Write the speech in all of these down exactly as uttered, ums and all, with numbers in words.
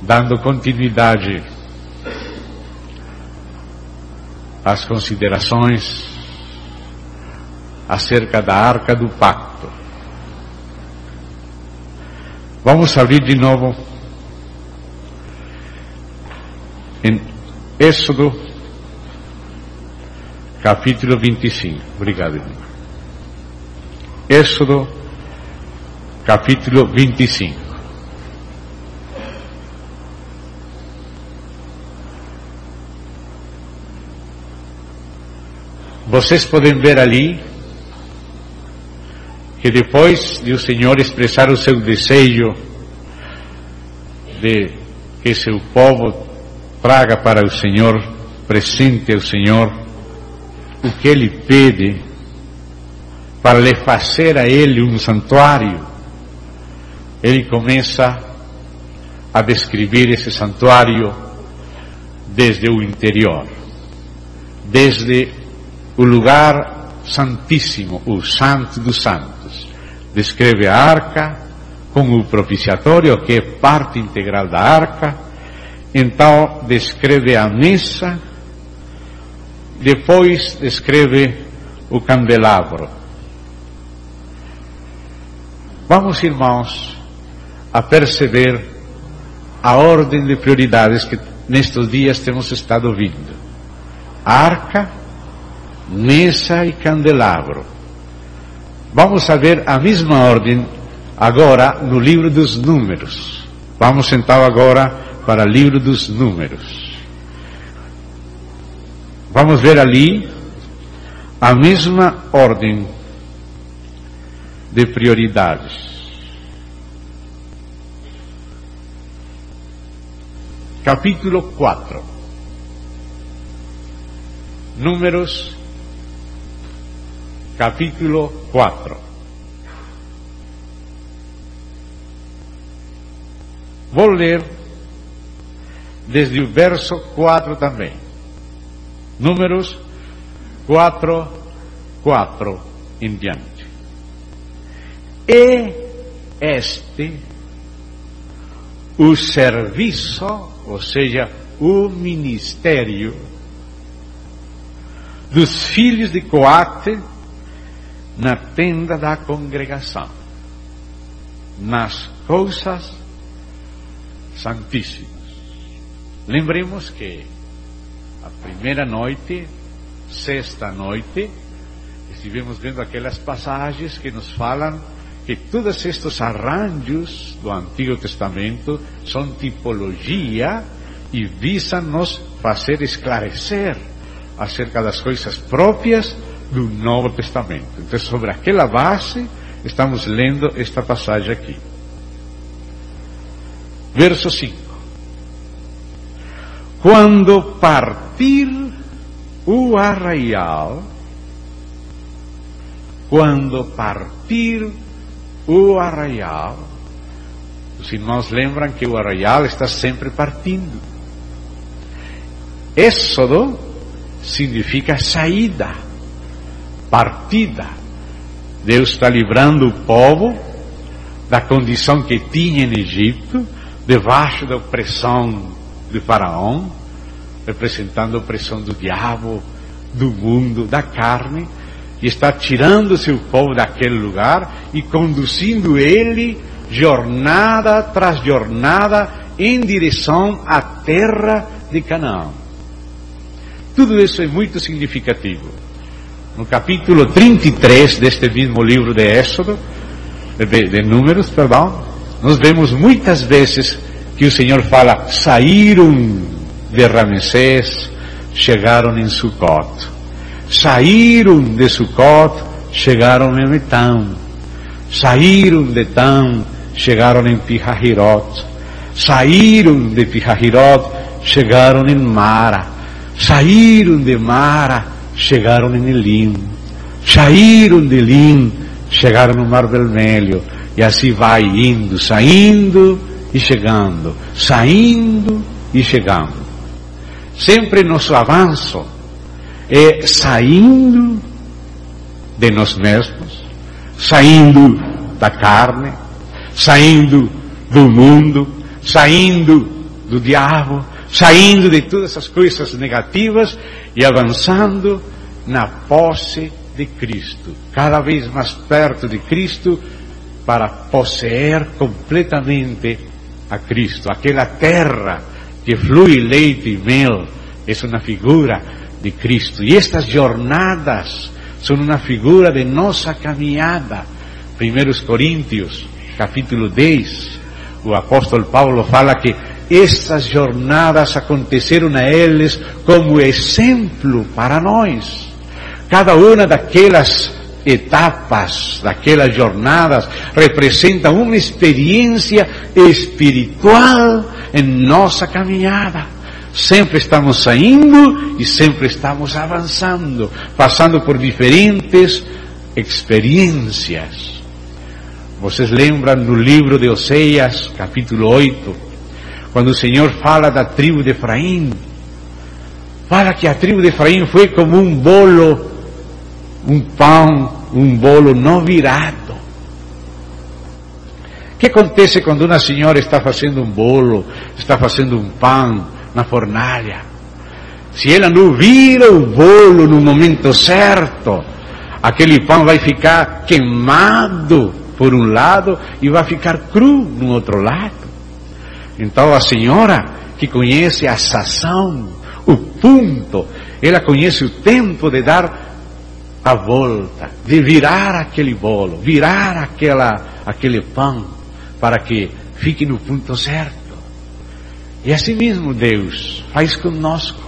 dando continuidade às considerações acerca da Arca do Pacto. Vamos abrir de novo em Êxodo, capítulo vinte e cinco. Obrigado, irmão. Êxodo, capítulo vinte e cinco. Vocês podem ver ali que depois de o Senhor expressar o seu desejo de que seu povo traga para o Senhor, presente ao Senhor, o que Ele pede, para lhe fazer a Ele um santuário, Ele começa a descrever esse santuário desde o interior, desde o lugar santíssimo, o Santo dos Santos. Descreve a arca com o propiciatório, que é parte integral da arca. Então descreve a mesa, depois descreve o candelabro. Vamos, irmãos, a perceber a ordem de prioridades que nestes dias temos estado ouvindo. Arca, mesa e candelabro. Vamos a ver a mesma ordem agora no livro dos Números. Vamos então agora para o livro dos Números. Vamos ver ali a mesma ordem de prioridades. Capítulo quatro. Números, capítulo quatro. Vou ler desde o verso quatro também. Números quatro, quatro em diante. E este, o serviço, ou seja, o ministério dos filhos de Coate na tenda da congregação, nas coisas santíssimas. Lembremos que a primeira noite, sexta noite, estivemos vendo aquelas passagens que nos falam que todos estes arranjos do Antigo Testamento são tipologia e visam nos fazer esclarecer acerca das coisas próprias do Novo Testamento. Então, sobre aquela base, estamos lendo esta passagem aqui. Verso cinco. Quando partir o arraial, quando partir o arraial, os irmãos lembram que o arraial está sempre partindo. Êxodo significa saída, partida. Deus está livrando o povo da condição que tinha no Egito, debaixo da opressão de Faraó, representando a opressão do diabo, do mundo, da carne, e está tirando seu povo daquele lugar e conduzindo ele, jornada tras jornada, em direção à terra de Canaã. Tudo isso é muito significativo. No capítulo trinta e três deste mesmo livro de Êxodo, de, de Números, perdão, nós vemos muitas vezes que o Senhor fala: saíram de Ramsés, chegaram em Sucot. Saíram de Sucot, chegaram em Etam. Saíram de Etam, chegaram em Pihahirot. Saíram de Pihahirot, chegaram em Mara. Saíram de Mara, chegaram em Elim. Saíram de Elim, chegaram no Mar Vermelho. E assim vai indo, saindo e chegando, saindo e chegando. Sempre nosso avanço é saindo de nós mesmos, saindo da carne, saindo do mundo, saindo do diabo, saindo de todas essas coisas negativas e avançando na posse de Cristo, cada vez mais perto de Cristo, para possuir completamente a Cristo. Aquela terra que flui leite e mel é uma figura de Cristo. E estas jornadas são uma figura de nossa caminhada. primeiro Coríntios, capítulo dez, o apóstolo Paulo fala que estas jornadas aconteceram a eles como exemplo para nós. Cada uma daquelas etapas, daquelas jornadas, representa uma experiência espiritual em nossa caminhada. Sempre estamos saindo e sempre estamos avançando, passando por diferentes experiências. Vocês lembram no livro de Oséias, capítulo oito, quando o Senhor fala da tribo de Efraim, fala que a tribo de Efraim foi como um bolo, um pão, um bolo não virado. O que acontece quando uma senhora está fazendo um bolo, está fazendo um pão na fornalha? Se ela não vira o bolo no momento certo, aquele pão vai ficar queimado por um lado e vai ficar cru no outro lado. Então a senhora que conhece a sazão, o ponto, ela conhece o tempo de dar a volta, de virar aquele bolo, virar aquela, aquele pão, para que fique no ponto certo. E assim mesmo Deus faz conosco.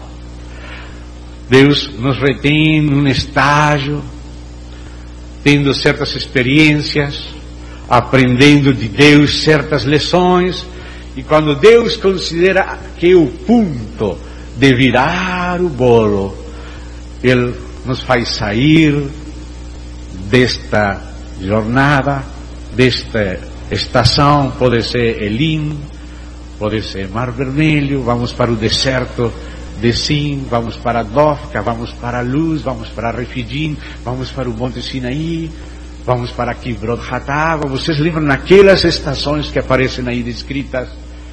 Deus nos retém num estágio, tendo certas experiências, aprendendo de Deus certas lições, e quando Deus considera que é o ponto de virar o bolo, Ele nos faz sair desta jornada, desta estação. Pode ser Elim, pode ser Mar Vermelho, vamos para o deserto de Sim, vamos para Dofca, vamos para a Luz, vamos para Refidim, vamos para o Monte Sinaí, vamos para Kibrot Hatava. Vocês lembram naquelas estações que aparecem aí descritas,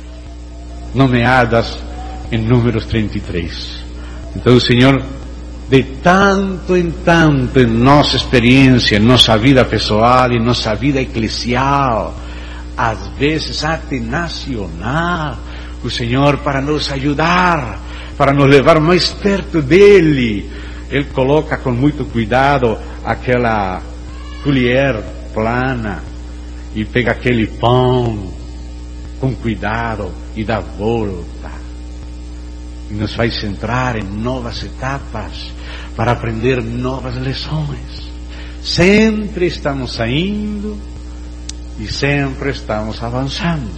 nomeadas em Números trinta e três. Então o Senhor, de tanto em tanto, em nossa experiência, em nossa vida pessoal, em nossa vida eclesial, às vezes até nacional, o Senhor, para nos ajudar, para nos levar mais perto dEle, Ele coloca com muito cuidado aquela colher plana e pega aquele pão com cuidado e dá volta. E nos faz entrar em novas etapas para aprender novas lições. Sempre estamos saindo e sempre estamos avançando.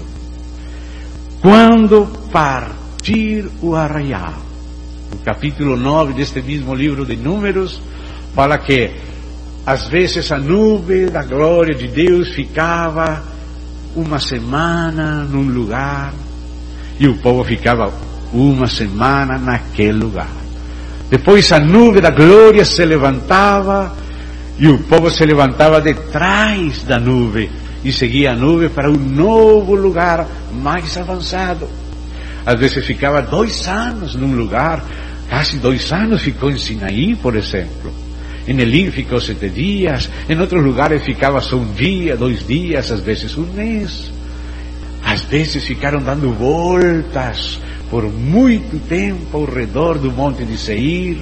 Quando partir o arraial, no capítulo nove deste mesmo livro de Números, fala que às vezes a nuvem da glória de Deus ficava uma semana num lugar e o povo ficava uma semana naquele lugar. Depois a nuvem da glória se levantava e o povo se levantava detrás da nuvem e seguia a nuvem para um novo lugar mais avançado. Às vezes ficava dois anos num lugar, quase dois anos ficou em Sinaí, por exemplo. Em Elim ficou sete dias, em outros lugares ficava só um dia, dois dias, às vezes um mês. Às vezes ficaram dando voltas por muito tempo ao redor do monte de Seir.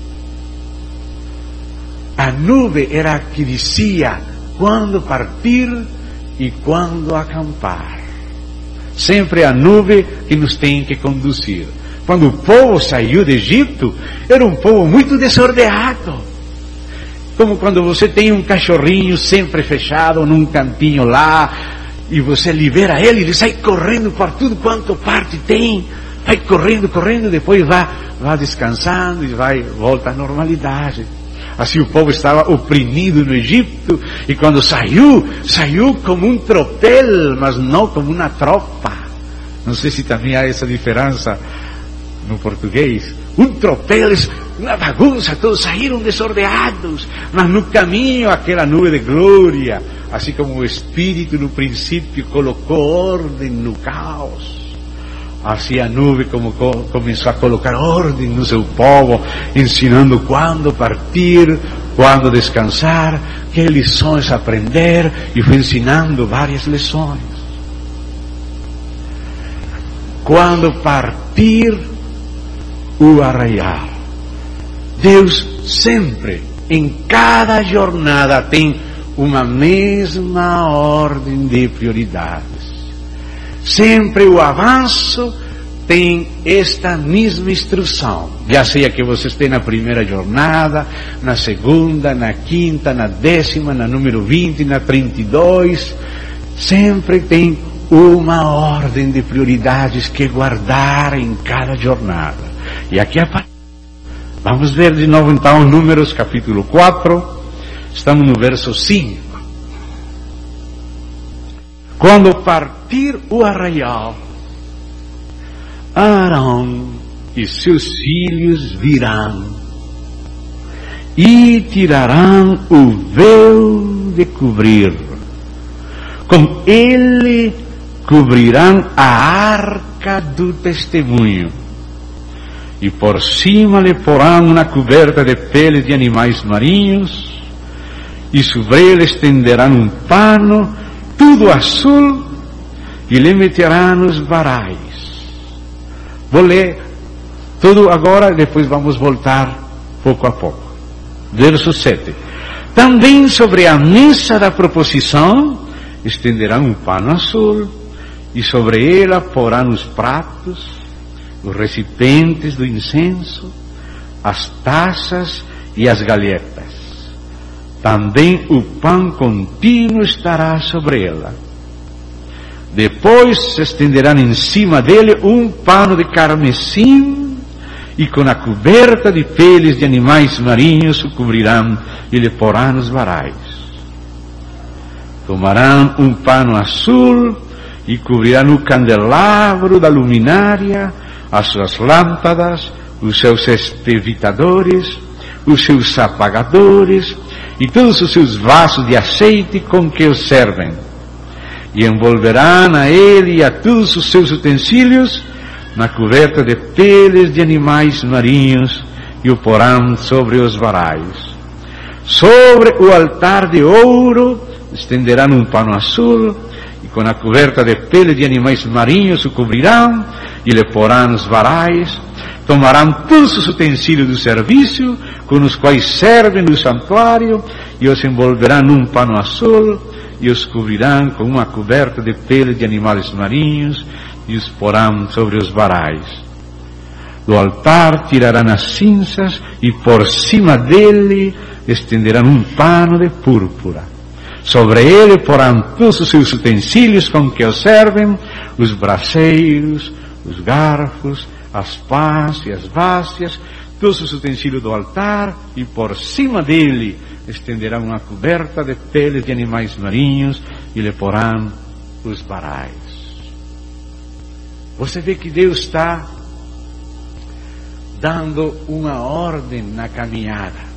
A nuvem era a que dizia quando partir e quando acampar. Sempre a nuvem que nos tem que conduzir. Quando o povo saiu do Egito, era um povo muito desordenado. Como quando você tem um cachorrinho sempre fechado num cantinho lá, e você libera ele, ele sai correndo por tudo quanto parte tem, vai correndo, correndo, depois vai, vai descansando e vai, volta à normalidade. Assim o povo estava oprimido no Egito, e quando saiu, saiu como um tropel, mas não como uma tropa. Não sei se também há essa diferença no português. Um tropel, uma bagunça, todos saíram desordenados, mas no caminho aquela nuvem de glória, assim como o Espírito no princípio colocou ordem no caos, Assim a nuvem como começou a colocar ordem no seu povo, ensinando quando partir, quando descansar, que lições aprender, e foi ensinando várias lições. Quando partir o arraial, Deus sempre, em cada jornada, tem uma mesma ordem de prioridades. Sempre o avanço tem esta mesma instrução. Já seja que você esteja na primeira jornada, na segunda, na quinta, na décima, na número vinte, na trinta e dois, sempre tem uma ordem de prioridades que guardar em cada jornada. E aqui aparece. Vamos ver de novo então Números capítulo quatro, estamos no verso cinco. Quando partir o arraial, Arão e seus filhos virão e tirarão o véu de cobrir. Com ele cobrirão a arca do testemunho, e por cima lhe porão uma coberta de peles de animais marinhos, e sobre ele estenderão um pano tudo azul, e lhe meterão os varais. Vou ler tudo agora, depois vamos voltar pouco a pouco. Verso sete. Também sobre a mesa da proposição estenderão um pano azul, e sobre ela porão os pratos, os recipientes do incenso, as taças e as galhetas. Também o pão contínuo estará sobre ela. Depois se estenderá em cima dele um pano de carmesim, e com a coberta de peles de animais marinhos o cobrirão e lhe porão os varais. Tomarão um pano azul e cobrirão o candelabro da luminária, as suas lâmpadas, os seus estevitadores, os seus apagadores e todos os seus vasos de azeite com que os servem. E envolverão a ele e a todos os seus utensílios na coberta de peles de animais marinhos e o porão sobre os varais. Sobre o altar de ouro estenderão um pano azul, e com a coberta de peles de animais marinhos o cobrirão e lhe porão os varais. Tomarão todos os utensílios do serviço com os quais servem no santuário e os envolverão num pano azul e os cobrirão com uma coberta de peles de animais marinhos e os porão sobre os varais. Do altar tirarão as cinzas e por cima dele estenderão um pano de púrpura. Sobre ele porão todos os seus utensílios com que os servem, os braseiros, os garfos, as pás e as vásias, todos os utensílios do altar, e por cima dele estenderão uma coberta de peles de animais marinhos e lhe porão os varais. Você vê que Deus está dando uma ordem na caminhada.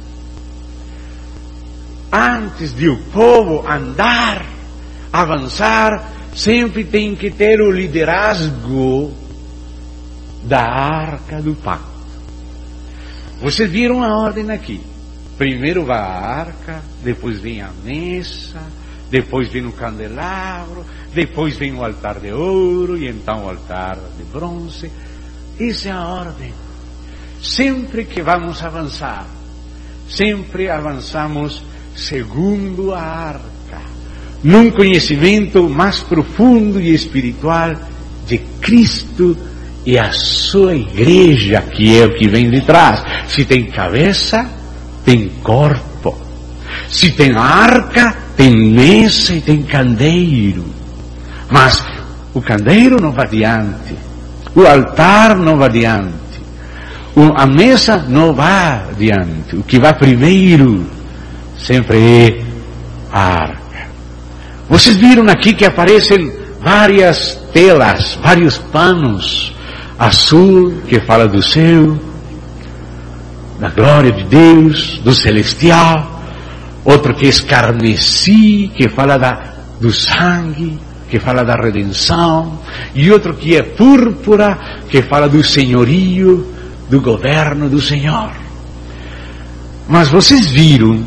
Antes de o povo andar, avançar, sempre tem que ter o liderazgo da arca do pacto. Vocês viram a ordem aqui. Primeiro vai a arca, depois vem a mesa, depois vem o candelabro, depois vem o altar de ouro e então o altar de bronze. Essa é a ordem. Sempre que vamos avançar, sempre avançamos segundo a arca, num conhecimento mais profundo e espiritual de Cristo e a sua igreja, que é o que vem de trás. Se tem cabeça, tem corpo. Se tem arca, tem mesa e tem candeeiro. Mas o candeeiro não vai adiante, o altar não vai adiante, a mesa não vai adiante. O que vai primeiro sempre é a arca. Vocês viram aqui que aparecem várias telas, vários panos. Azul, que fala do céu, da glória de Deus, do celestial. Outro que é carmesí, que fala da, do sangue. que fala da redenção, e outro que é púrpura, que fala do senhorio, do governo do Senhor. Mas vocês viram,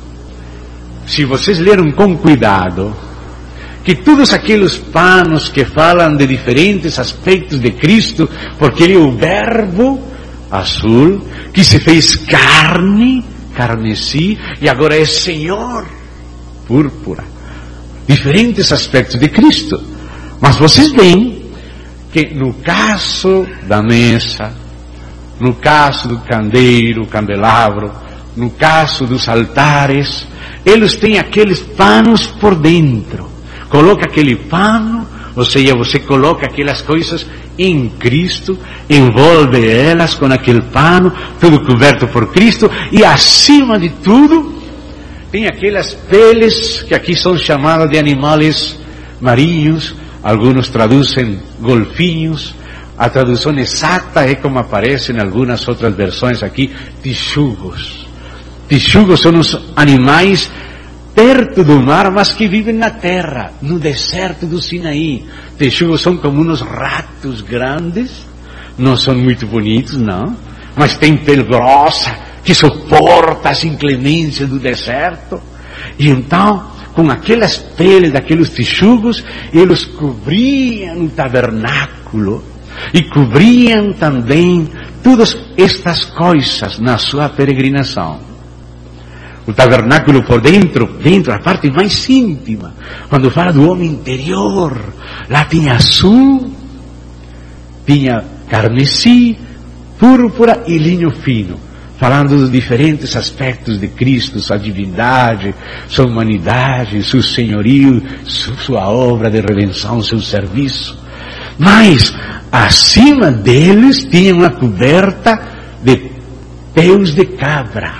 se vocês leram com cuidado, que todos aqueles panos que falam de diferentes aspectos de Cristo, porque Ele é o Verbo azul, que se fez carne, carmesí, e agora é Senhor, púrpura. Diferentes aspectos de Cristo. Mas vocês veem que no caso da mesa, no caso do candeeiro, candelabro, no caso dos altares, eles têm aqueles panos por dentro. Coloca aquele pano, ou seja, você coloca aquelas coisas em Cristo, envolve elas com aquele pano, tudo coberto por Cristo, e acima de tudo, tem aquelas peles que aqui são chamadas de animais marinhos, alguns traduzem golfinhos, a tradução exata é como aparece em algumas outras versões aqui, texugos. Texugos são os animais perto do mar, mas que vivem na terra, no deserto do Sinaí. Texugos são como uns ratos grandes, não são muito bonitos, não, mas tem pele grossa, que suporta as inclemências do deserto. E então, com aquelas peles daqueles texugos, eles cobriam o tabernáculo e cobriam também todas estas coisas na sua peregrinação. O tabernáculo por dentro, dentro, a parte mais íntima, quando fala do homem interior, lá tinha azul, tinha carmesí, púrpura e linho fino, falando dos diferentes aspectos de Cristo, sua divindade, sua humanidade, seu senhorio, sua obra de redenção, seu serviço. Mas, acima deles, tinha uma coberta de pelos de cabra.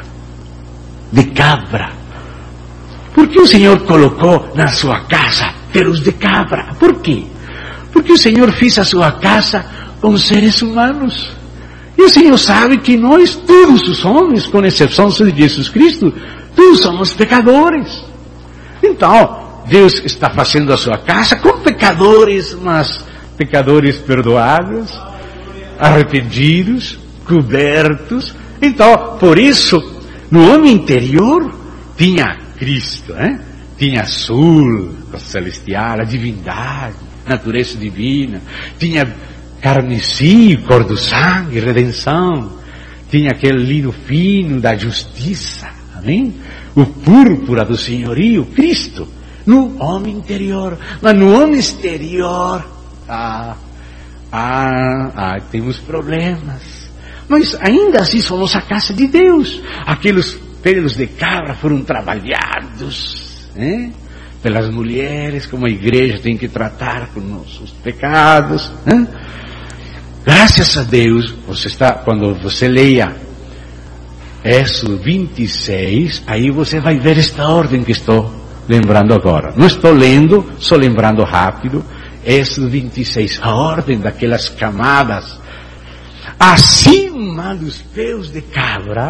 De cabra. Por que o Senhor colocou na sua casa pelos de cabra? Por quê? Porque o Senhor fez a sua casa com seres humanos. E o Senhor sabe que nós, todos os homens, com exceção de Jesus Cristo, todos somos pecadores. Então, Deus está fazendo a sua casa com pecadores, mas pecadores perdoados, arrependidos, cobertos. Então, por isso, no homem interior, tinha Cristo, né? Tinha azul, o celestial, a divindade, natureza divina, tinha carmesí, cor do sangue, redenção, tinha aquele linho fino da justiça, amém? O púrpura do senhorio, Cristo, no homem interior. Mas no homem exterior, ah, ah, ah, temos problemas. Mas ainda assim somos a casa de Deus. Aqueles pelos de cabra foram trabalhados, né? Pelas mulheres, como a igreja tem que tratar com nossos pecados, né? Graças a Deus, você está, quando você leia Êxodo vinte e seis, aí você vai ver esta ordem que estou lembrando agora. Não estou lendo, só lembrando rápido. Êxodo vinte e seis, a ordem daquelas camadas. Acima dos pelos de cabra,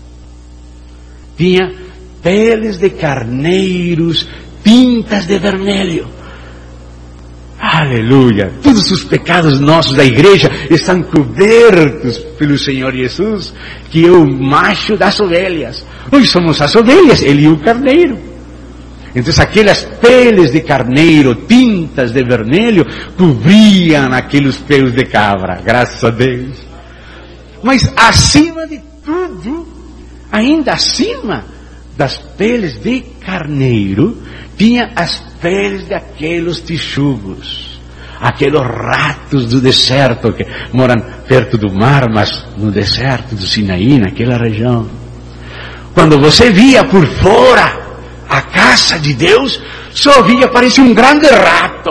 tinha peles de carneiros, tintas de vermelho. Aleluia! Todos os pecados nossos da igreja estão cobertos pelo Senhor Jesus, que é o macho das ovelhas. Nós somos as ovelhas, Ele é o carneiro. Então aquelas peles de carneiro, tintas de vermelho, cobriam aqueles pelos de cabra, graças a Deus. Mas acima de tudo, ainda acima das peles de carneiro, tinha as peles daqueles texugos, aqueles ratos do deserto que moram perto do mar, mas no deserto do Sinaí, naquela região. Quando você via por fora a casa de Deus, só via, parecia um grande rato.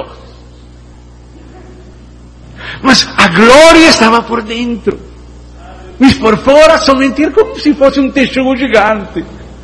Mas a glória estava por dentro. Mas por fora somente como se fosse um texugo gigante.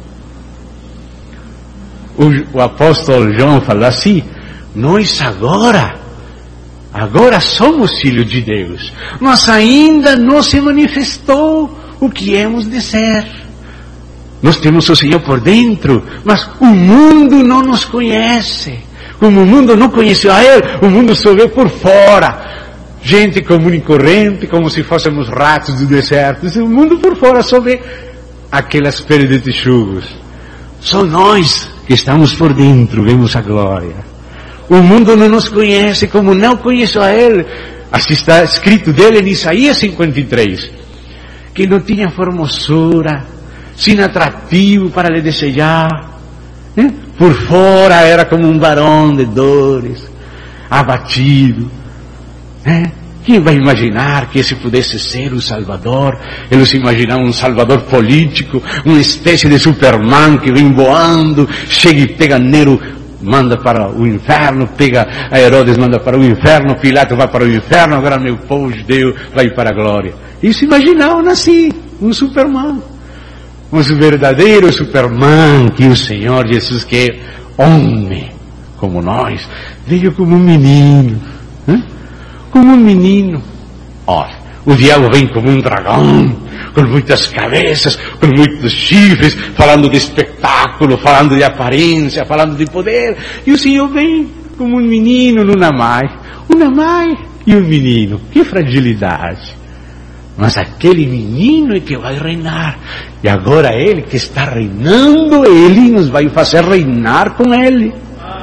O, o apóstolo João fala assim: nós agora, agora somos filhos de Deus, mas ainda não se manifestou o que hemos de ser. Nós temos o Senhor por dentro, mas o mundo não nos conhece. Como o mundo não conheceu a Ele, o mundo só vê por fora. Gente comum e corrente, como se fôssemos ratos do deserto. O mundo por fora só vê aquelas peles de texugos. Só nós que estamos por dentro vemos a glória. O mundo não nos conhece como não conheceu a Ele. Assim está escrito dele em Isaías cinquenta e três. Que não tinha formosura, sem atrativo para lhe desejar. Eh? Por fora era como um varão de dores, abatido. Eh? Quem vai imaginar que esse pudesse ser o Salvador? Eles imaginavam um Salvador político, uma espécie de Superman que vem voando, chega e pega Nero, manda para o inferno, pega a Herodes, manda para o inferno, Pilato vai para o inferno, agora meu povo judeu vai para a glória. Eles imaginavam assim, um Superman. Um verdadeiro Superman, que o Senhor Jesus, que é homem, como nós, veio como um menino. Hein? Como um menino. Ora, o diabo vem como um dragão, com muitas cabeças, com muitos chifres, falando de espetáculo, falando de aparência, falando de poder. E o Senhor vem como um menino numa mãe. Uma mãe e um menino. Que fragilidade. Mas aquele menino é que vai reinar. E agora Ele que está reinando, Ele nos vai fazer reinar com Ele.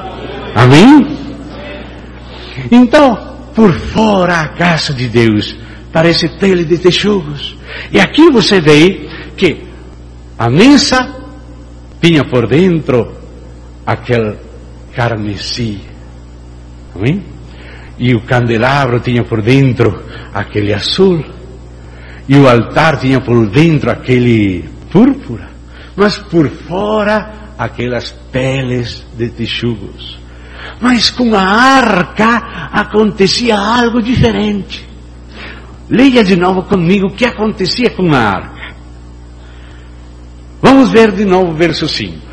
Amém? Então, por fora a casa de Deus parece pele de texugos. E aqui você vê que a mesa tinha por dentro aquele carmesim. Amém? E o candelabro tinha por dentro aquele azul. E o altar tinha por dentro aquele púrpura. Mas por fora aquelas peles de texugos. Mas com a arca acontecia algo diferente. Leia de novo comigo o que acontecia com a arca. Vamos ver de novo o verso cinco.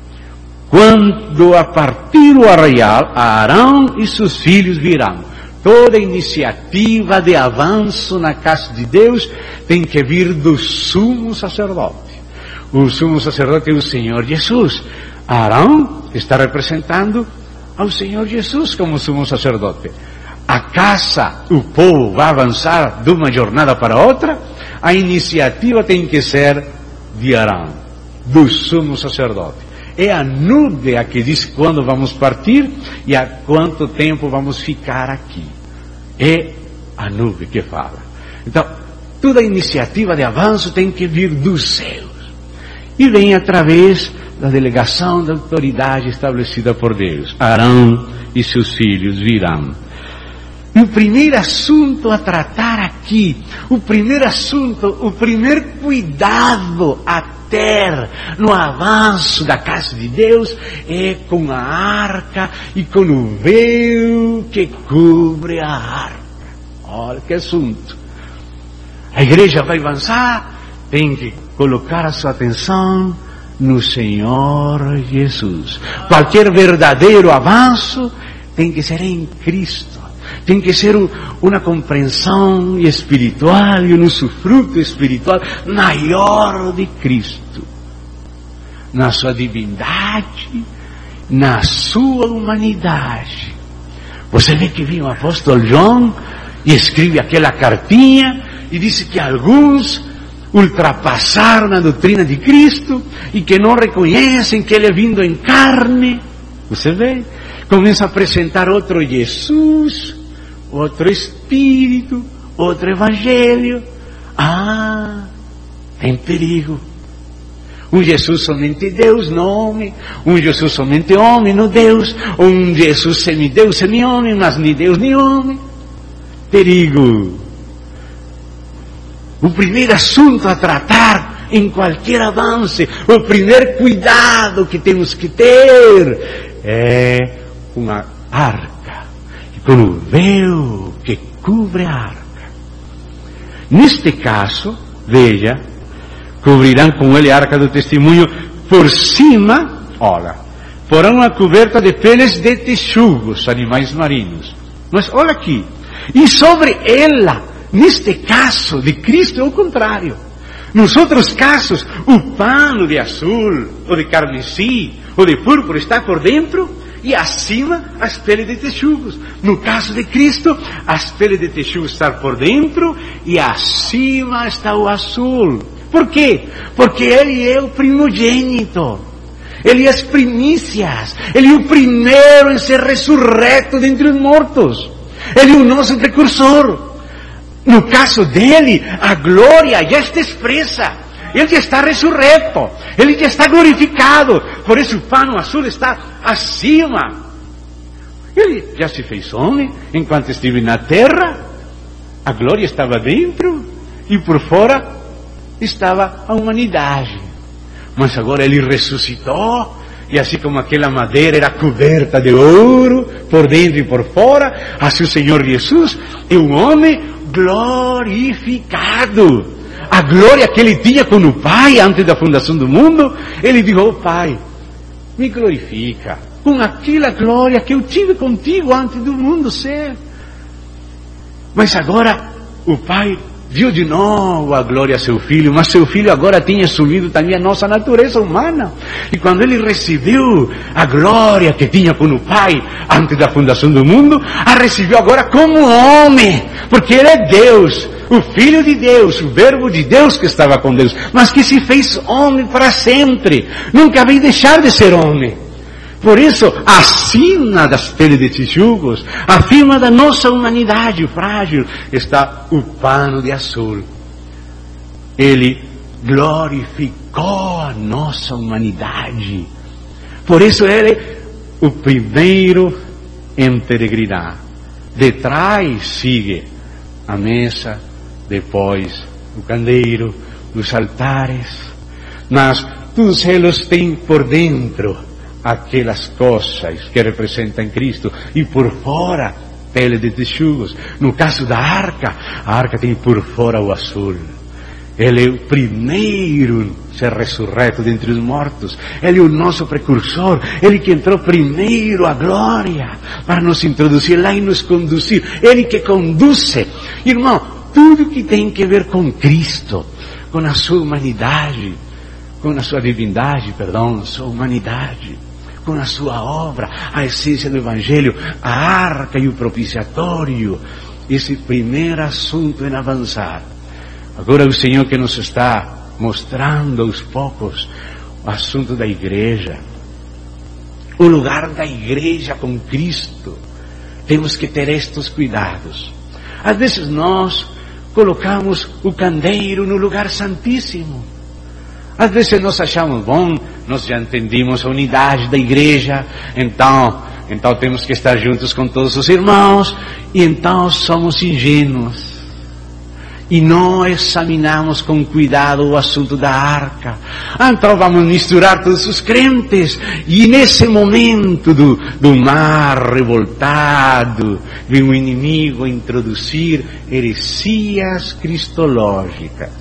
Quando a partir o arraial, Arão e seus filhos virão. Toda iniciativa de avanço na casa de Deus tem que vir do sumo sacerdote. O sumo sacerdote é o Senhor Jesus. Arão está representando ao Senhor Jesus como sumo sacerdote. A casa, o povo vai avançar de uma jornada para outra, a iniciativa tem que ser de Arão, do sumo sacerdote. É a nuvem a que diz quando vamos partir e há quanto tempo vamos ficar aqui. É a nuvem que fala. Então, toda iniciativa de avanço tem que vir dos céus. E vem através da delegação da autoridade estabelecida por Deus. Arão e seus filhos virão. E o primeiro assunto a tratar aqui, o primeiro assunto, o primeiro cuidado a ter no avanço da casa de Deus é com a arca e com o véu que cobre a arca. Olha que assunto. A igreja vai avançar, tem que colocar a sua atenção no Senhor Jesus. Qualquer verdadeiro avanço tem que ser em Cristo. Tem que ser uma compreensão espiritual e um usufruto espiritual maior de Cristo. Na sua divindade, na sua humanidade. Você vê que vem o apóstolo João e escreve aquela cartinha e disse que alguns ultrapassaram a doutrina de Cristo e que não reconhecem que Ele é vindo em carne. Você vê? Começa a apresentar outro Jesus, outro Espírito, outro Evangelho. Ah, tem perigo. Um Jesus somente Deus, não homem. Um Jesus somente homem, não Deus. Um Jesus semideus, semi-homem, mas nem Deus nem homem. Perigo. O primeiro assunto a tratar em qualquer avanço, o primeiro cuidado que temos que ter é uma arca, com o véu que cobre a arca. Neste caso, veja, cobrirão com ele a arca do testemunho por cima, olha, porão uma coberta de peles de texugos, animais marinhos. Mas olha aqui, e sobre ela, neste caso de Cristo é o contrário. Nos outros casos, o pano de azul, ou de carmesim, ou de púrpura está por dentro, e acima as peles de texugos. No caso de Cristo, as peles de texugos estão por dentro e acima está o azul. Por quê? Porque Ele é o primogênito. Ele é as primícias. Ele é o primeiro em ser ressurreto dentre os mortos. Ele é o nosso precursor. No caso dele, a glória já está expressa. Ele já está ressurreto. Ele já está glorificado. Por isso o pano azul está acima. Ele já se fez homem enquanto esteve na terra. A glória estava dentro e por fora estava a humanidade. Mas agora ele ressuscitou. E assim como aquela madeira era coberta de ouro, por dentro e por fora, assim o Senhor Jesus é um homem glorificado. A glória que ele tinha com o Pai antes da fundação do mundo, ele disse: oh Pai, me glorifica com aquela glória que eu tive contigo antes do mundo ser. Mas agora o Pai deu de novo a glória a seu Filho, mas seu Filho agora tinha assumido também a nossa natureza humana. E quando ele recebeu a glória que tinha com o Pai antes da fundação do mundo, a recebeu agora como homem, porque ele é Deus, o Filho de Deus, o Verbo de Deus que estava com Deus, mas que se fez homem para sempre, nunca veio deixar de ser homem. Por isso, acima das peles de texugos, acima da nossa humanidade frágil, está o pano de azul. Ele glorificou a nossa humanidade. Por isso ele é o primeiro em peregrinar. De trás sigue a mesa, depois o candeeiro, os altares. Mas todos eles têm por dentro aquelas coisas que representam Cristo, e por fora pele de texugos. No caso da arca, a arca tem por fora o azul. Ele é o primeiro a ser ressurreto dentre os mortos. Ele é o nosso precursor. Ele que entrou primeiro à glória para nos introduzir lá e nos conduzir. Ele que conduz. Irmão, tudo que tem que ver com Cristo, com a sua humanidade, com a sua divindade, perdão, sua humanidade, com a sua obra, a essência do Evangelho, a arca e o propiciatório, esse primeiro assunto em avançar. Agora o Senhor que nos está mostrando aos poucos o assunto da igreja, o lugar da igreja com Cristo. Temos que ter estes cuidados. Às vezes nós colocamos o candeeiro no lugar santíssimo. Às vezes nós achamos, bom, nós já entendimos a unidade da igreja, então, então temos que estar juntos com todos os irmãos, e então somos ingênuos. E não examinamos com cuidado o assunto da arca. Então vamos misturar todos os crentes, e nesse momento do, do mar revoltado, vem o inimigo introduzir heresias cristológicas.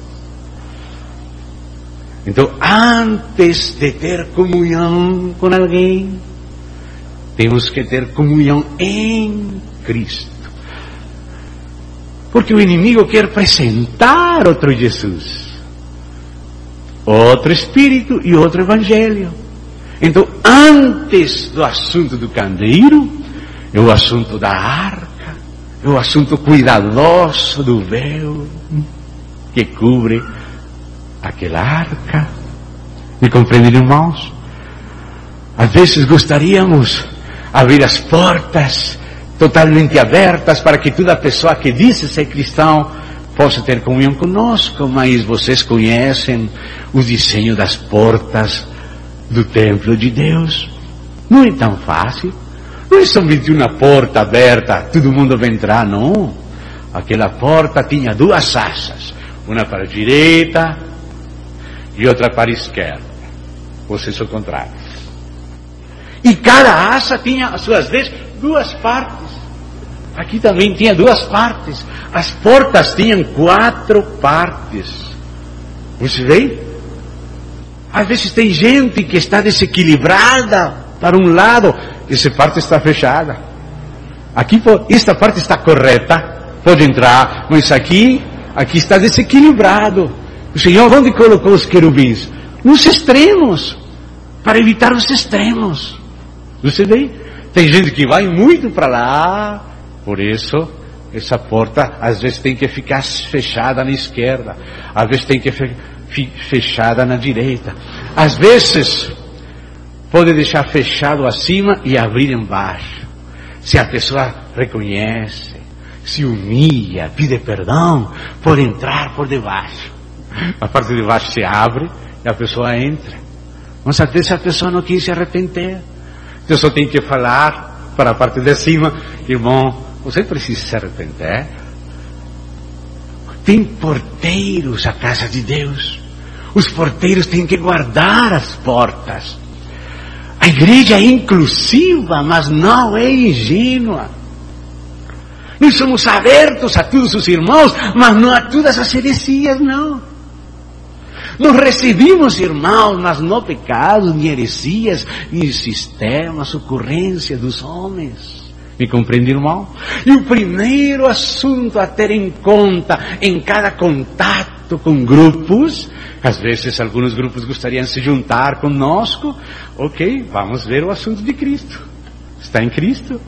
Então, antes de ter comunhão com alguém, temos que ter comunhão em Cristo. Porque o inimigo quer apresentar outro Jesus, outro Espírito e outro Evangelho. Então, antes do assunto do candeeiro, é o assunto da arca, é o assunto cuidadoso do véu que cobre aquela arca. Me compreendem, irmãos? Às vezes gostaríamos abrir as portas totalmente abertas para que toda pessoa que diz ser cristão possa ter comunhão conosco, mas vocês conhecem o desenho das portas do templo de Deus. Não é tão fácil. Não é somente uma porta aberta, todo mundo vai entrar, não. Aquela porta tinha duas asas, uma para a direita e outra para a esquerda. Vocês são contrários. E cada asa tinha, às suas vezes, duas partes. Aqui também tinha duas partes. As portas tinham quatro partes. Você vê? Às vezes tem gente que está desequilibrada para um lado, essa parte está fechada. Aqui, esta parte está correta, pode entrar, mas aqui, aqui está desequilibrado. O Senhor, onde colocou os querubins? Nos extremos, para evitar os extremos. Você vê? Tem gente que vai muito para lá. Por isso, essa porta às vezes tem que ficar fechada na esquerda, às vezes tem que ficar fechada na direita. Às vezes, pode deixar fechado acima e abrir embaixo. Se a pessoa reconhece, se humilha, pede perdão, pode entrar por debaixo. A parte de baixo se abre e a pessoa entra. Mas às vezes a pessoa não quis se arrepender. Então só tem que falar para a parte de cima: irmão, você precisa se arrepender. Tem porteiros a casa de Deus. Os porteiros têm que guardar as portas. A igreja é inclusiva, mas não é ingênua. Nós somos abertos a todos os irmãos, mas não a todas as heresias, não. Nós recebimos irmãos, mas não pecados, nem heresias, nem sistemas, ocorrências dos homens. Me compreende, irmão? E o primeiro assunto a ter em conta em cada contato com grupos, às vezes alguns grupos gostariam de se juntar conosco, ok, vamos ver o assunto de Cristo. Está em Cristo?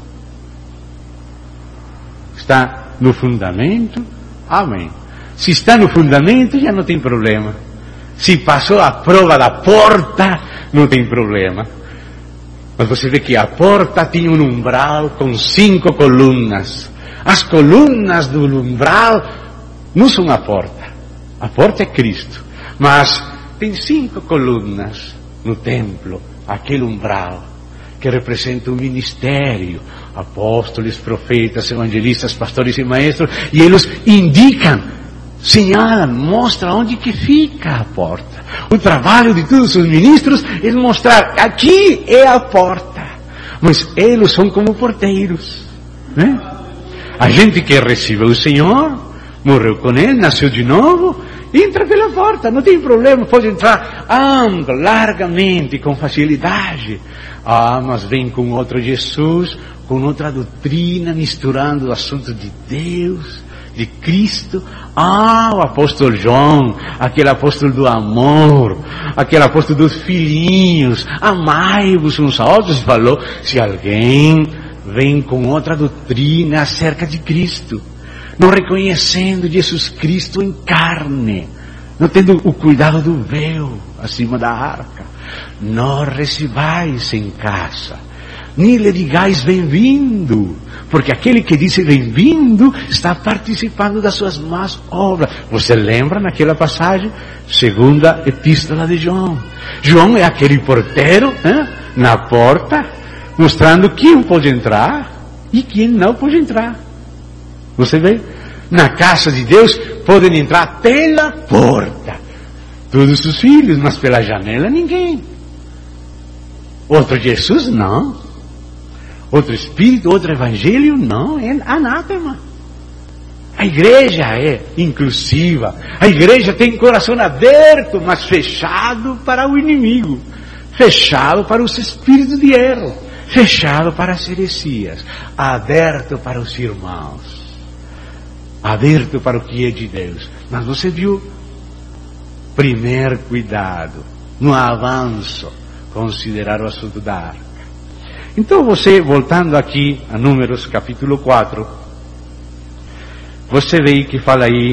Está no fundamento? Amém. Se está no fundamento, já não tem problema. Se passou a prova da porta, não tem problema. Mas você vê que a porta tinha um umbral com cinco colunas. As colunas do umbral não são a porta. A porta é Cristo. Mas tem cinco colunas no templo, aquele umbral, que representa o ministério. Apóstolos, profetas, evangelistas, pastores e maestros. E eles indicam, señalam, mostram onde que fica a porta. O trabalho de todos os ministros é mostrar, aqui é a porta. Mas eles são como porteiros, né? A gente que recebeu o Senhor, morreu com Ele, nasceu de novo, entra pela porta, não tem problema, pode entrar amplo, largamente, com facilidade. Ah, mas vem com outro Jesus, com outra doutrina, misturando o assunto de Deus, de Cristo. Ah, o apóstolo João, aquele apóstolo do amor, aquele apóstolo dos filhinhos, amai-vos uns aos outros, falou. Se alguém vem com outra doutrina acerca de Cristo, não reconhecendo Jesus Cristo em carne, não tendo o cuidado do véu acima da arca, não recebais em casa, nem lhe digais bem-vindo, porque aquele que disse bem-vindo está participando das suas más obras. Você lembra naquela passagem? Segunda epístola de João. João é aquele porteiro, hein, na porta, mostrando quem pode entrar e quem não pode entrar. Você vê? Na casa de Deus podem entrar pela porta todos os filhos, mas pela janela ninguém. Outro Jesus, não. Outro Espírito, outro Evangelho, não. É anátema. A igreja é inclusiva. A igreja tem coração aberto, mas fechado para o inimigo. Fechado para os espíritos de erro. Fechado para as heresias. Aberto para os irmãos. Aberto para o que é de Deus. Mas você viu? Primeiro cuidado, no avanço, considerar o assunto da arca. Então você, voltando aqui a Números capítulo quatro, você vê que fala aí,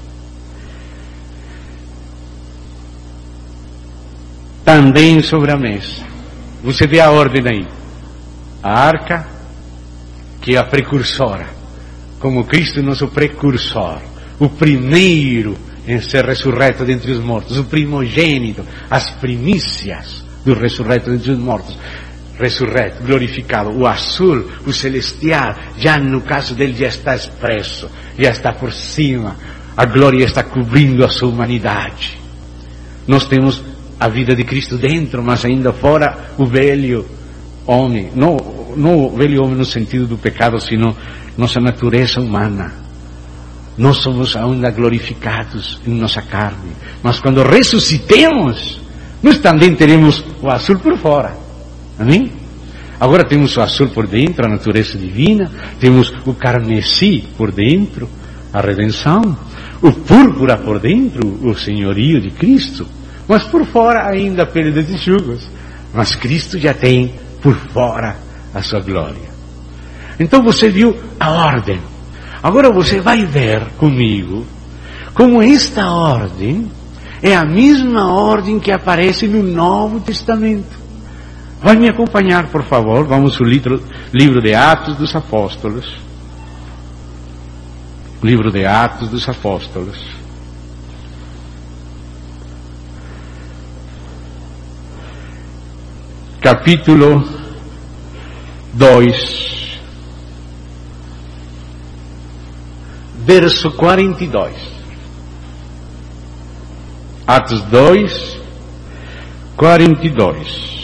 também sobre a mesa. Você vê a ordem aí. A arca, que é a precursora, como Cristo nosso precursor, o primeiro em ser ressurreto dentre os mortos, o primogênito, as primícias do ressurreto dentre os mortos, ressurreto, glorificado, o azul, o celestial, já no caso dele já está expresso, já está por cima, a glória está cobrindo a sua humanidade. Nós temos a vida de Cristo dentro, mas ainda fora o velho homem, não, não o velho homem no sentido do pecado, sino nossa natureza humana. Nós somos ainda glorificados em nossa carne, mas quando ressuscitemos, nós também teremos o azul por fora. Amém? Agora temos o azul por dentro, a natureza divina, temos o carmesí por dentro, a redenção, o púrpura por dentro, o senhorio de Cristo, mas por fora ainda a pele de texugos. Mas Cristo já tem por fora a sua glória. Então você viu a ordem. Agora você vai ver comigo como esta ordem é a mesma ordem que aparece no Novo Testamento. Vai me acompanhar, por favor. Vamos ao livro, livro de Atos dos Apóstolos. Livro de Atos dos Apóstolos. Capítulo dois, verso quarenta e dois. Atos dois, quarenta e dois.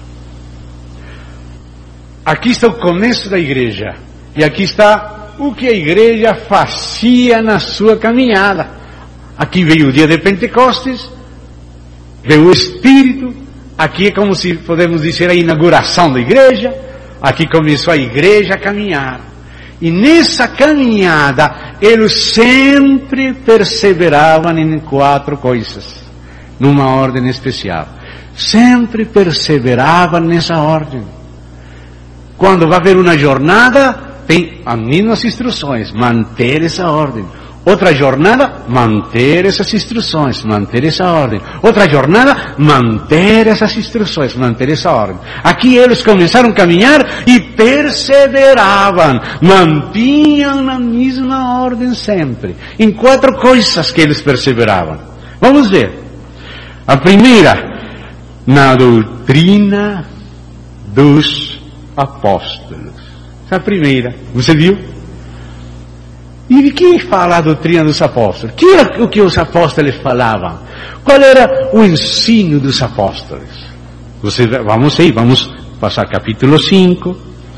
Aqui está o começo da igreja. E aqui está o que a igreja fazia na sua caminhada. Aqui veio o dia de Pentecostes, veio o Espírito. Aqui é como se podemos dizer a inauguração da igreja. Aqui começou a igreja a caminhar. E nessa caminhada, eles sempre perseveravam em quatro coisas, numa ordem especial. Sempre perseveravam nessa ordem. Quando vai haver uma jornada, tem as mesmas instruções, manter essa ordem. Outra jornada, manter essas instruções, manter essa ordem. Outra jornada, manter essas instruções, manter essa ordem. Aqui eles começaram a caminhar e perseveravam, mantinham a mesma ordem sempre. Em quatro coisas que eles perseveravam. Vamos ver. A primeira, na doutrina dos apóstolos. Essa é a primeira. Você viu? E de que fala a doutrina dos apóstolos? Que era o que os apóstolos falavam? Qual era o ensino dos apóstolos? Você, vamos aí, vamos passar capítulo cinco.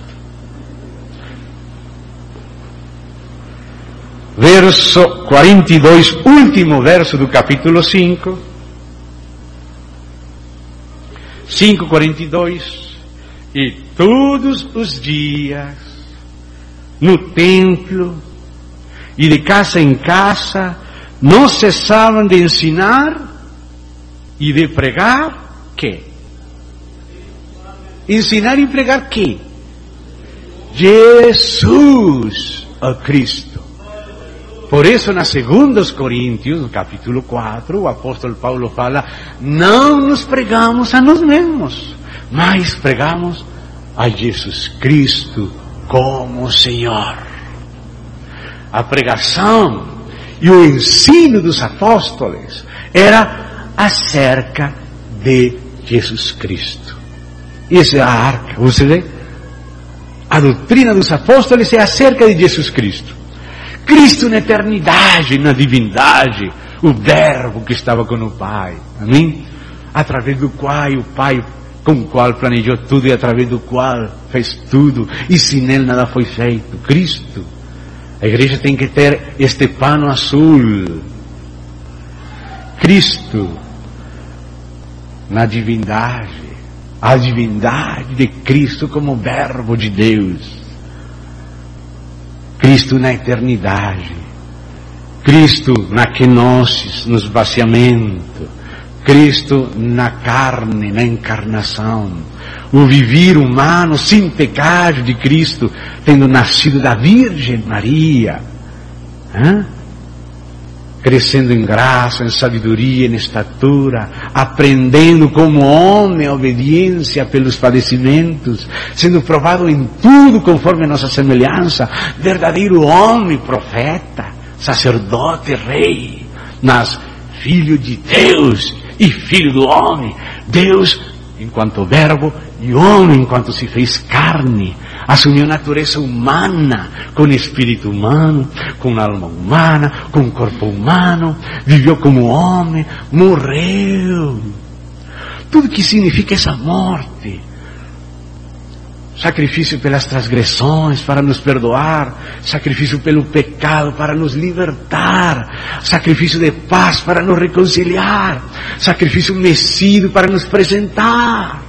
Verso quarenta e dois, último verso do capítulo cinco. cinco, quarenta e dois. E todos os dias, no templo, e de casa em casa, não cessavam de ensinar e de pregar, ¿quê? Ensinar e pregar ¿quê? Jesus, a Cristo. Por isso, na segunda Coríntios, no capítulo quatro, o apóstolo Paulo fala, não nos pregamos a nós mesmos, mas pregamos a Jesus Cristo como Senhor. A pregação e o ensino dos apóstolos era acerca de Jesus Cristo. Essa é a arca, você vê? A doutrina dos apóstolos é acerca de Jesus Cristo. Cristo na eternidade, na divindade, o verbo que estava com o Pai, amém? Através do qual o Pai, com o qual planejou tudo e através do qual fez tudo, e sem ele nada foi feito, Cristo. A igreja tem que ter este pano azul. Cristo na divindade. A divindade de Cristo como verbo de Deus. Cristo na eternidade. Cristo na kenosis, no esvaziamento. Cristo na carne, na encarnação. O viver humano sem pecado de Cristo, tendo nascido da Virgem Maria, hein? Crescendo em graça, em sabedoria, em estatura, aprendendo como homem a obediência pelos padecimentos, sendo provado em tudo conforme a nossa semelhança, verdadeiro homem, profeta, sacerdote, rei, mas filho de Deus e filho do homem, Deus enquanto verbo e homem enquanto se fez carne, assumiu natureza humana, com espírito humano, com alma humana, com corpo humano, viveu como homem, morreu. Tudo que significa essa morte. Sacrifício pelas transgressões para nos perdoar, sacrifício pelo pecado para nos libertar, sacrifício de paz para nos reconciliar, sacrifício mecido para nos apresentar.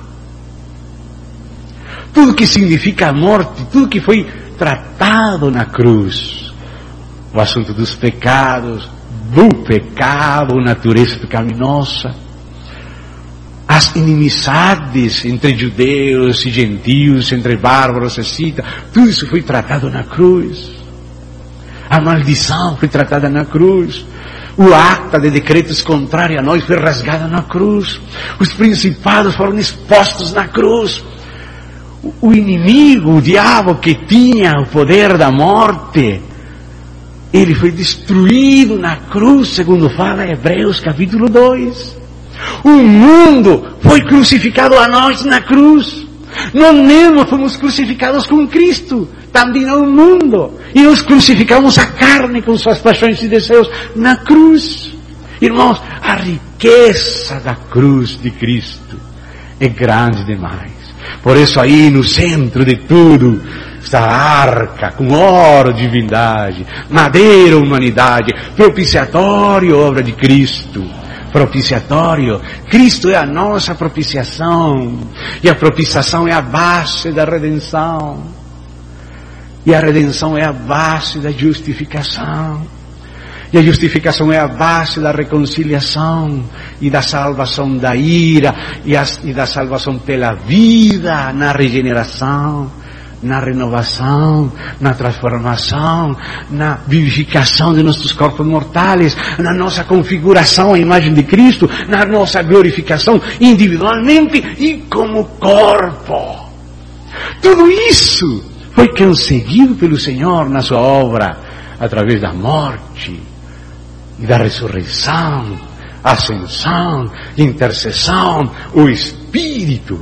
Tudo que significa a morte, tudo que foi tratado na cruz, o assunto dos pecados, do pecado, natureza pecaminosa, as inimizades entre judeus e gentios, entre bárbaros e cita, tudo isso foi tratado na cruz. A maldição foi tratada na cruz. O acta de decretos contrário a nós foi rasgada na cruz. Os principados foram expostos na cruz. O inimigo, o diabo que tinha o poder da morte, ele foi destruído na cruz, segundo fala Hebreus capítulo dois. O mundo foi crucificado a nós na cruz. Nós mesmos fomos crucificados com Cristo, também ao mundo. E nós crucificamos a carne com suas paixões e desejos na cruz. Irmãos, a riqueza da cruz de Cristo é grande demais. Por isso aí no centro de tudo está a arca com ouro, divindade, madeira, humanidade, propiciatório, obra de Cristo. Propiciatório, Cristo é a nossa propiciação, e a propiciação é a base da redenção, e a redenção é a base da justificação, e a justificação é a base da reconciliação, e da salvação da ira, e, a, e da salvação pela vida, na regeneração, na renovação, na transformação, na vivificação de nossos corpos mortais, na nossa configuração à imagem de Cristo, na nossa glorificação individualmente e como corpo. Tudo isso foi conseguido pelo Senhor na sua obra, através da morte e da ressurreição, ascensão, intercessão, o Espírito.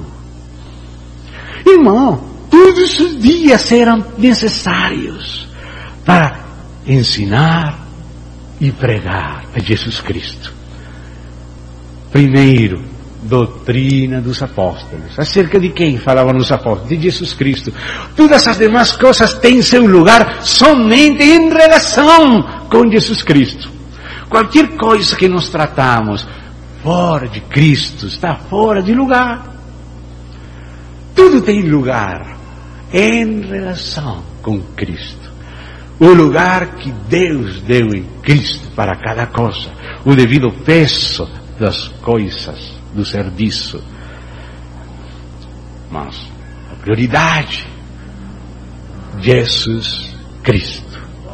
Irmão, todos os dias eram necessários para ensinar e pregar a Jesus Cristo. Primeiro, doutrina dos apóstolos. Acerca de quem falavam os apóstolos? De Jesus Cristo. Todas as demais coisas têm seu lugar somente em relação com Jesus Cristo. Qualquer coisa que nós tratamos fora de Cristo está fora de lugar. Tudo tem lugar em relação com Cristo. O lugar que Deus deu em Cristo para cada coisa, o devido peso das coisas, do serviço. Mas a prioridade, Jesus Cristo.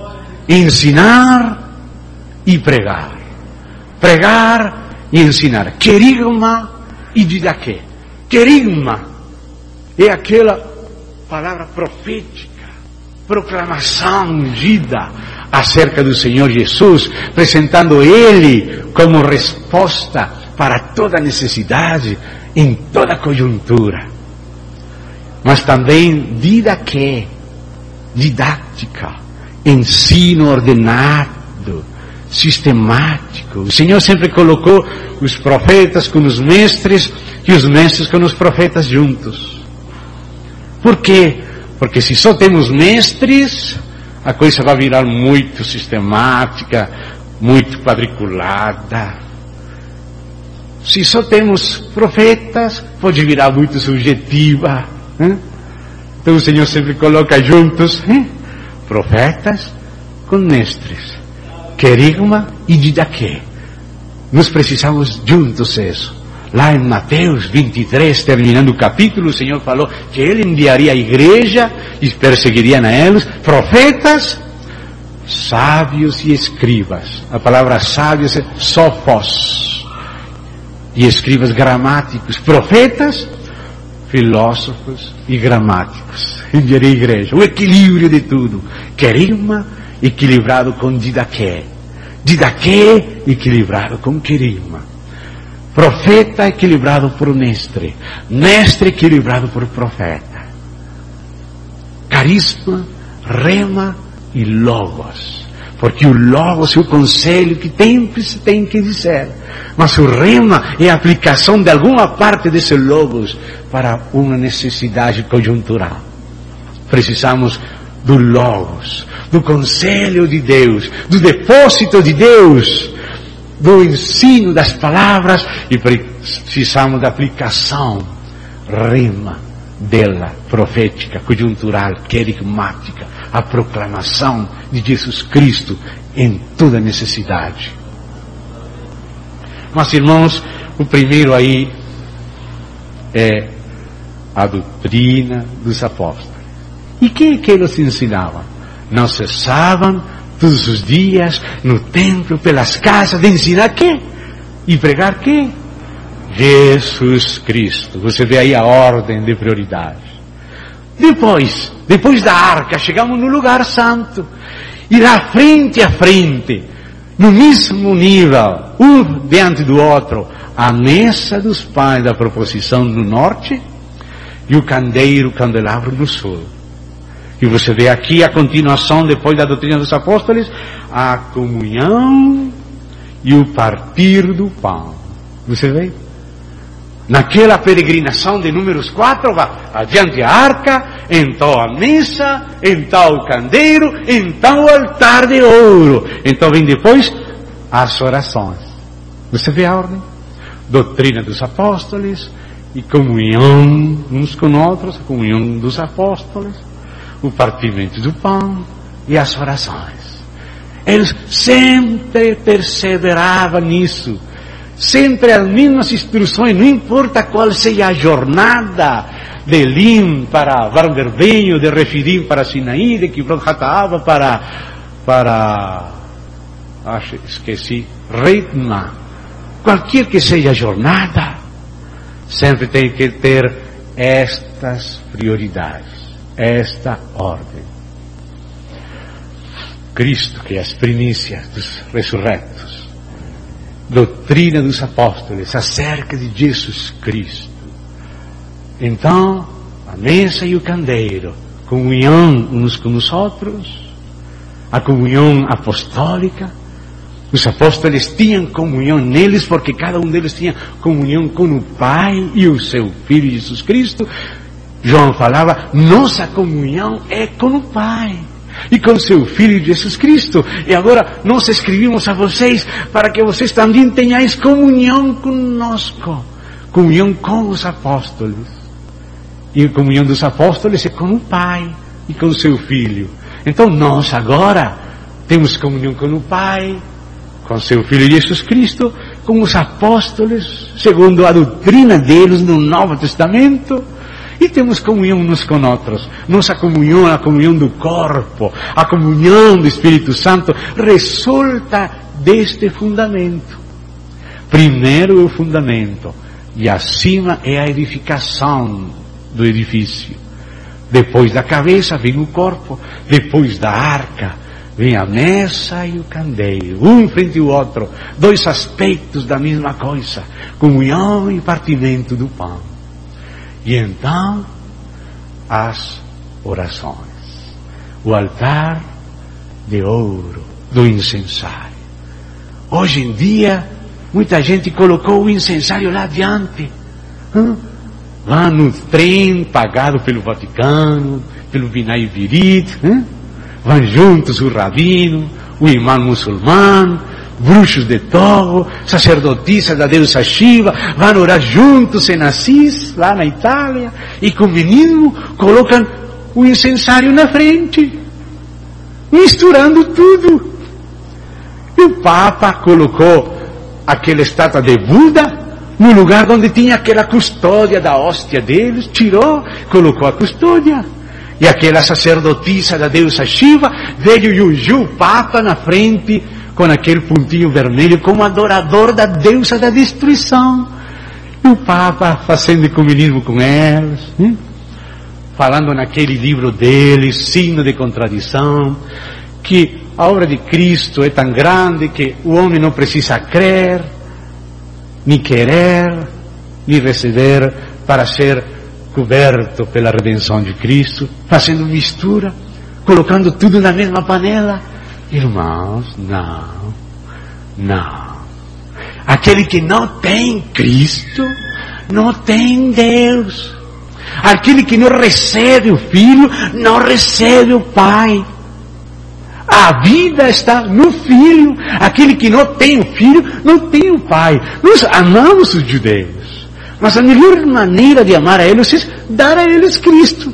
Ensinar e pregar. Pregar e ensinar. Querigma e didaquê. Querigma é aquela palavra profética, proclamação ungida acerca do Senhor Jesus, apresentando Ele como resposta para toda necessidade, em toda conjuntura. Mas também didaquê, didática, ensino ordenado, sistemático. O Senhor sempre colocou os profetas com os mestres e os mestres com os profetas juntos. Por quê? Porque se só temos mestres, a coisa vai virar muito sistemática, muito quadriculada. Se só temos profetas, pode virar muito subjetiva. Hein? Então o Senhor sempre coloca juntos, hein? Profetas com mestres, querigma e didaquê. Nós precisamos juntos isso. Lá em Mateus vinte e três, terminando o capítulo, o Senhor falou que Ele enviaria a igreja e perseguiria a eles profetas, sábios e escribas. A palavra sábios é sofos, e escribas gramáticos. Profetas, filósofos e gramáticos. Enviaria a igreja. O equilíbrio de tudo. Querigma equilibrado com didaquê. Didaquê equilibrado com querigma. Profeta equilibrado por mestre, mestre equilibrado por profeta. Carisma, rema e logos. Porque o logos é o conselho que sempre se tem que dizer. Mas o rema é a aplicação de alguma parte desse logos para uma necessidade conjuntural. Precisamos do logos, do conselho de Deus, do depósito de Deus, do ensino das palavras, e precisamos da aplicação rema dela, profética, conjuntural, querigmática, a proclamação de Jesus Cristo em toda necessidade. Mas irmãos, o primeiro aí é a doutrina dos apóstolos. E o que, que eles ensinavam? Não cessavam todos os dias no templo, pelas casas, de ensinar quê? E pregar quê? Jesus Cristo. Você vê aí a ordem de prioridade. Depois, depois da arca, chegamos no lugar santo. E lá frente a frente, no mesmo nível, um diante do outro, a mesa dos pães da proposição no norte e o candeeiro, o candelabro no sul. E você vê aqui a continuação, depois da doutrina dos apóstolos, a comunhão e o partir do pão. Você vê? Naquela peregrinação de números quatro, vai adiante a arca, então a mesa, então o candeeiro, então o altar de ouro. Então vem depois as orações. Você vê a ordem? Doutrina dos apóstolos e comunhão uns com outros, a comunhão dos apóstolos, o partimento do pão e as orações. Eles sempre perseveravam nisso. Sempre as mesmas instruções, não importa qual seja a jornada, de Elim para Varderbenho, de Refidim para Sinaí, de Kibrot Hataava para, para, acho, esqueci, Ritma. Qualquer que seja a jornada, sempre tem que ter estas prioridades, esta ordem. Cristo, que é as primícias dos ressurrectos, doutrina dos apóstolos acerca de Jesus Cristo. Então, a mesa e o candeeiro, comunhão uns com os outros, a comunhão apostólica. Os apóstolos tinham comunhão neles, porque cada um deles tinha comunhão com o Pai e o seu Filho Jesus Cristo. João falava, nossa comunhão é com o Pai e com seu Filho Jesus Cristo. E agora nós escrevemos a vocês para que vocês também tenhais comunhão conosco, comunhão com os apóstolos. E a comunhão dos apóstolos é com o Pai e com o seu Filho. Então nós agora temos comunhão com o Pai, com seu Filho Jesus Cristo, com os apóstolos, segundo a doutrina deles no Novo Testamento. E temos comunhão uns com outros. Nossa comunhão, a comunhão do corpo, a comunhão do Espírito Santo, resulta deste fundamento. Primeiro o fundamento, e acima é a edificação do edifício. Depois da cabeça vem o corpo, depois da arca vem a mesa e o candeeiro, um frente ao outro, dois aspectos da mesma coisa, comunhão e partimento do pão. E então, as orações. O altar de ouro do incensário. Hoje em dia, muita gente colocou o incensário lá adiante. Hã? Lá no trem, pagado pelo Vaticano, pelo Binay Virit. Hã? Vão juntos o rabino, o imã muçulmano, bruxos de Togo, sacerdotisa da deusa Shiva, vão orar juntos em Assis, lá na Itália, e com o menino colocam o incensário na frente, misturando tudo. E o Papa colocou aquela estátua de Buda no lugar onde tinha aquela custódia da hóstia deles, tirou, colocou a custódia. E aquela sacerdotisa da deusa Shiva veio e ungiu o Papa na frente, com aquele pontinho vermelho, como adorador da deusa da destruição. E o Papa fazendo comunismo com eles, hein? Falando naquele livro dele, signo de contradição, que a obra de Cristo é tão grande que o homem não precisa crer, nem querer, nem receber para ser coberto pela redenção de Cristo, fazendo mistura, colocando tudo na mesma panela. Irmãos, não, não. Aquele que não tem Cristo, não tem Deus. Aquele que não recebe o Filho, não recebe o Pai. A vida está no Filho. Aquele que não tem o Filho, não tem o Pai. Nós amamos os judeus, mas a melhor maneira de amar a eles é dar a eles Cristo.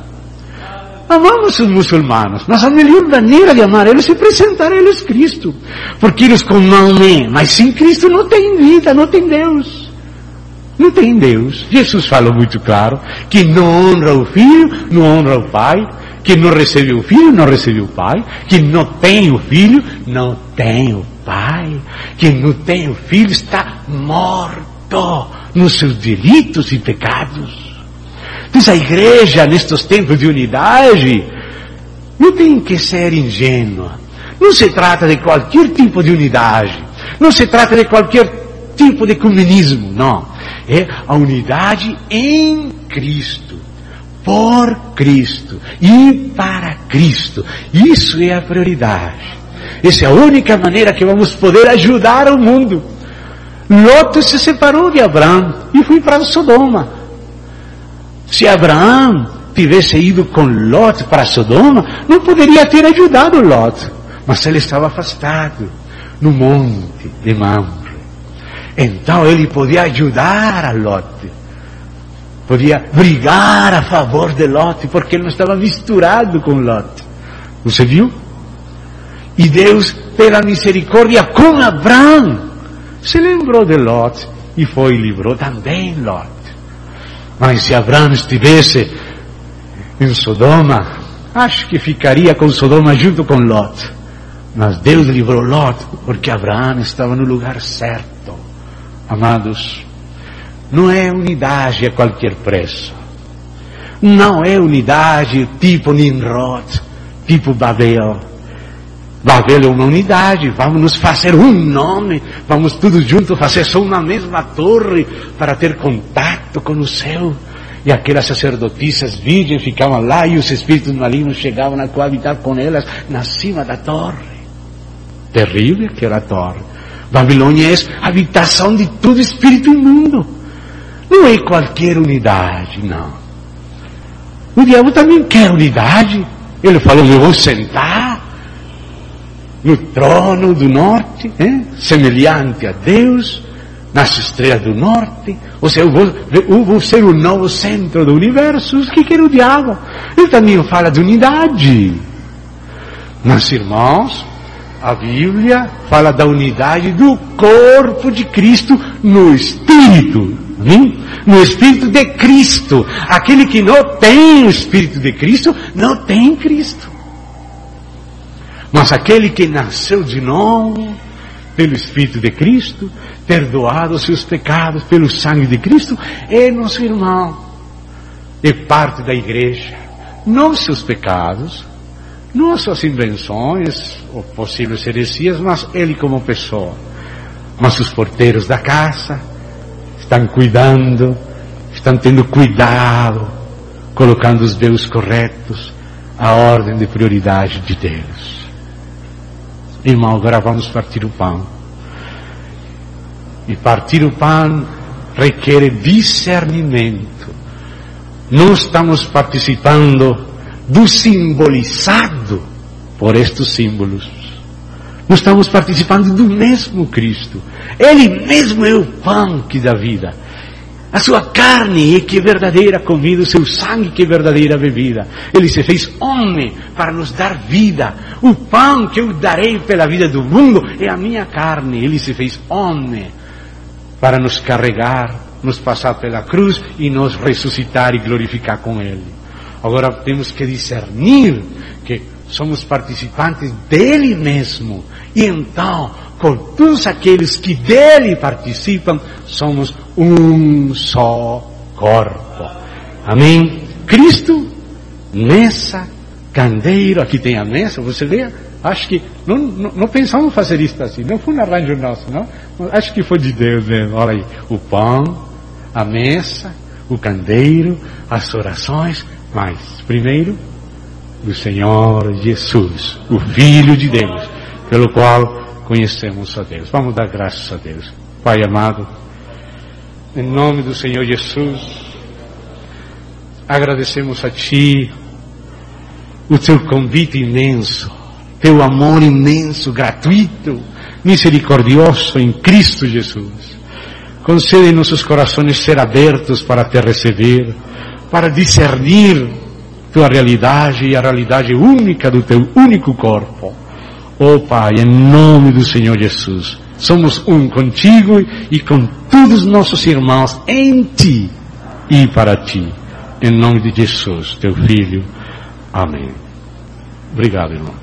Amamos os muçulmanos, mas a melhor maneira de amar eles é apresentar a eles Cristo. Porque eles com Maomé, mas sem Cristo não tem vida, não tem Deus. Não tem Deus. Jesus falou muito claro, que não honra o Filho, não honra o Pai, que não recebe o Filho, não recebe o Pai, que não tem o Filho, não tem o Pai, que não tem o Filho, está morto nos seus delitos e pecados. Então a igreja, nestes tempos de unidade, não tem que ser ingênua. Não se trata de qualquer tipo de unidade, não se trata de qualquer tipo de comunismo, não. É a unidade em Cristo, por Cristo e para Cristo. Isso é a prioridade. Essa é a única maneira que vamos poder ajudar o mundo. Lot se separou de Abraão e foi para Sodoma. Se Abraão tivesse ido com Lot para Sodoma, não poderia ter ajudado Lot. Mas ele estava afastado no monte de Mamre. Então ele podia ajudar a Lot. Podia brigar a favor de Lot, porque ele não estava misturado com Lot. Você viu? E Deus, pela misericórdia com Abraão, se lembrou de Lot e foi e livrou também Lot. Mas se Abraão estivesse em Sodoma, acho que ficaria com Sodoma junto com Lot. Mas Deus livrou Lot, porque Abraão estava no lugar certo. Amados, não é unidade a qualquer preço. Não é unidade tipo Nimrod, tipo Babel. Babel é uma unidade, vamos nos fazer um nome, vamos todos juntos fazer só uma mesma torre para ter contato com o céu. E aquelas sacerdotisas virgens ficavam lá e os espíritos malignos chegavam a coabitar com elas na cima da torre. Terrível aquela torre. Babilônia é a habitação de todo espírito imundo. Não é qualquer unidade, não. O diabo também quer unidade. Ele falou, eu vou sentar no trono do norte, eh? semelhante a Deus, nas estrelas do norte. Ou seja, eu vou, eu vou ser o novo centro do universo. O que quer o diabo? Ele também fala de unidade. Mas, irmãos, a Bíblia fala da unidade do corpo de Cristo no Espírito. Hein? No Espírito de Cristo. Aquele que não tem o Espírito de Cristo, não tem Cristo. Mas aquele que nasceu de novo, pelo Espírito de Cristo, perdoado os seus pecados pelo sangue de Cristo, é nosso irmão. É parte da igreja. Não seus pecados, não as suas invenções, ou possíveis heresias, mas ele como pessoa. Mas os porteiros da casa estão cuidando, estão tendo cuidado, colocando os véus corretos, a ordem de prioridade de Deus. Irmão, agora vamos partir o pão. E partir o pão requer discernimento. Não estamos participando do simbolizado por estes símbolos. Não estamos participando do mesmo Cristo. Ele mesmo é o pão que dá vida. A sua carne é que é verdadeira comida, o seu sangue que é verdadeira bebida. Ele se fez homem para nos dar vida. O pão que eu darei pela vida do mundo é a minha carne. Ele se fez homem para nos carregar, nos passar pela cruz e nos ressuscitar e glorificar com Ele. Agora temos que discernir que somos participantes dele mesmo. E então, com todos aqueles que dele participam, somos um só corpo. Amém? Cristo, mesa, candeeiro, aqui tem a mesa, você vê? Acho que, não, não, não pensamos fazer isso assim, não foi um arranjo nosso, não? Acho que foi de Deus mesmo. Olha aí, o pão, a mesa, o candeeiro, as orações, mas, primeiro, o Senhor Jesus, o Filho de Deus, pelo qual conhecemos a Deus. Vamos dar graças a Deus. Pai amado, em nome do Senhor Jesus, agradecemos a Ti o Teu convite imenso, Teu amor imenso, gratuito, misericordioso em Cristo Jesus. Concede em nossos corações ser abertos para Te receber, para discernir Tua realidade e a realidade única do Teu único corpo. Oh Pai, em nome do Senhor Jesus, Somos um contigo e com todos os nossos irmãos em ti e para ti. Em nome de Jesus, teu Filho. Amém. Obrigado, irmão.